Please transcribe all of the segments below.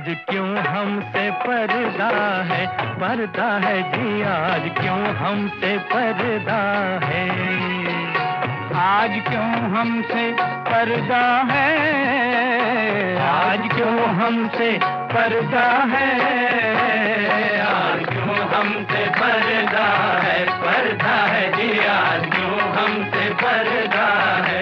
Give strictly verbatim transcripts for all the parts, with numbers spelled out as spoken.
क्यों हमसे पर्दा है, पर्दा है जी आज क्यों हमसे पर्दा है, आज क्यों हमसे पर्दा है, आज क्यों हमसे पर्दा है, आज क्यों हमसे पर्दा है, पर्दा है जी आज क्यों हमसे पर्दा है।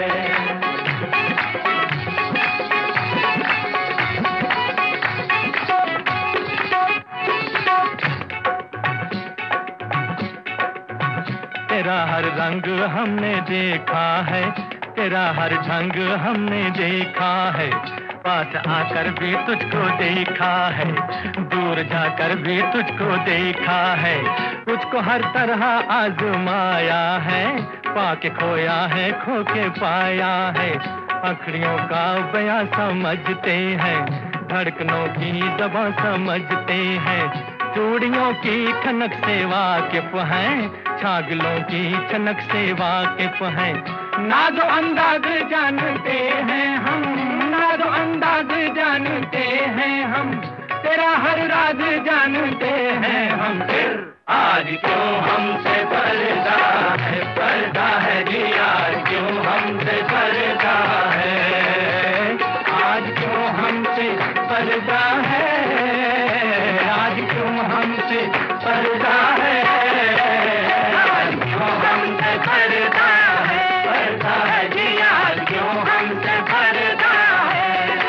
तेरा हर रंग हमने देखा है, तेरा हर ढंग हमने देखा है, पास आकर भी तुझको देखा है, दूर जाकर भी तुझको देखा है, तुझको हर तरह आजमाया है, पाके खोया है खो के पाया है, अखड़ियों का बयां समझते हैं, धड़कनों की दबा समझते हैं, चूड़ियों की खनक से वाकिफ हैं, छागलों की छनक से वाकिफ हैं, नाज़ो अंदाज जानते हैं हम, नाज़ो अंदाज जानते हैं हम, तेरा हर राज जानते हैं हम। फिर आज क्यों हमसे पर्दा है, पर्दा है जी आज क्यों हमसे पर्दा है, आज क्यों हमसे पर्दा है, आज क्यों हमसे पर्दा है, आज क्यों हमसे पर्दा है, पर्दा है जी आज क्यों हमसे पर्दा है।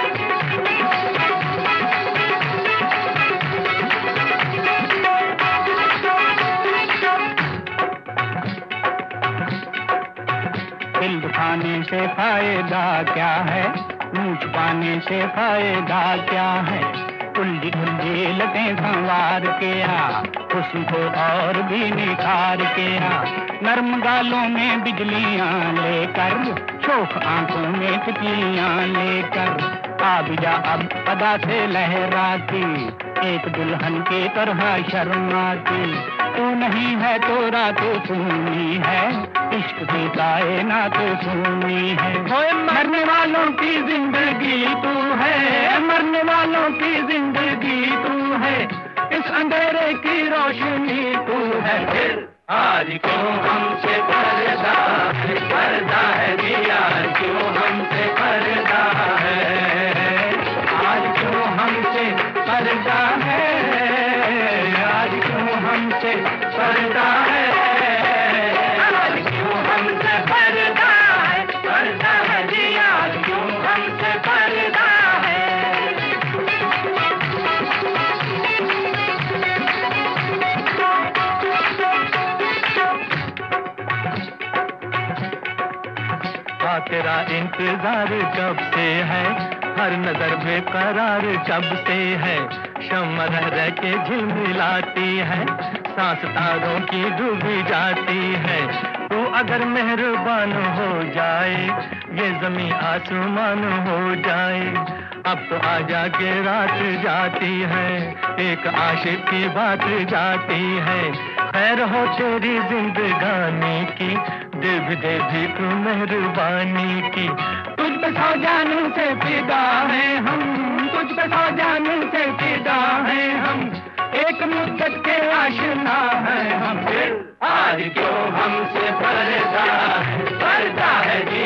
दिल दुखाने से फायदा क्या है, मुँह छुपाने से फायदा क्या है, उल्टी उल्टी लटें संवार के आ, हुस्न को और भी निखार के आ, नर्म गालों में बिजलियां लेकर, शोख आंखों में तितलियां लेकर, आ भी जा अब अदा से लहराती, एक दुल्हन के तरह शर्माती, तू नहीं है तो रात सुनी है, इश्क की कायनात सुनी है, मरने वालों की जिंदगी तू है, मरने वालों की जिंदगी तू है, इस अंधेरे की रोशनी तू है। फिर आज क्यों हमसे पर्दा है, पर्दा है जी आज क्यों हमसे पर्दा है, आज क्यों हमसे पर्दा है, आज क्यों हमसे पर्दा है, आज क्यों हमसे पर्दा है, पर्दा है जी आज क्यों हमसे पर्दा है। तेरा इंतजार कब से है, हर नजर बेकरार कब से है, शम्मा रह रह के झिलमिलाती है, सांस तारों की डूबी जाती है, तू अगर मेहरबान हो जाए, ये जमीन आसमान हो जाए, अब तो आजा के रात जाती है, एक आशिक की बात जाती है, खैर हो तेरी जिंदगानी की, दे भी दे भी तू मेहरबानी की, तुझ पे सौ जानू से फिदा है हम, तुझ पे सौ जानू से फिदा है हम, एक मुद्दत के आशिना है हम। फिर आज क्यों हमसे पर्दा है, पर्दा है जी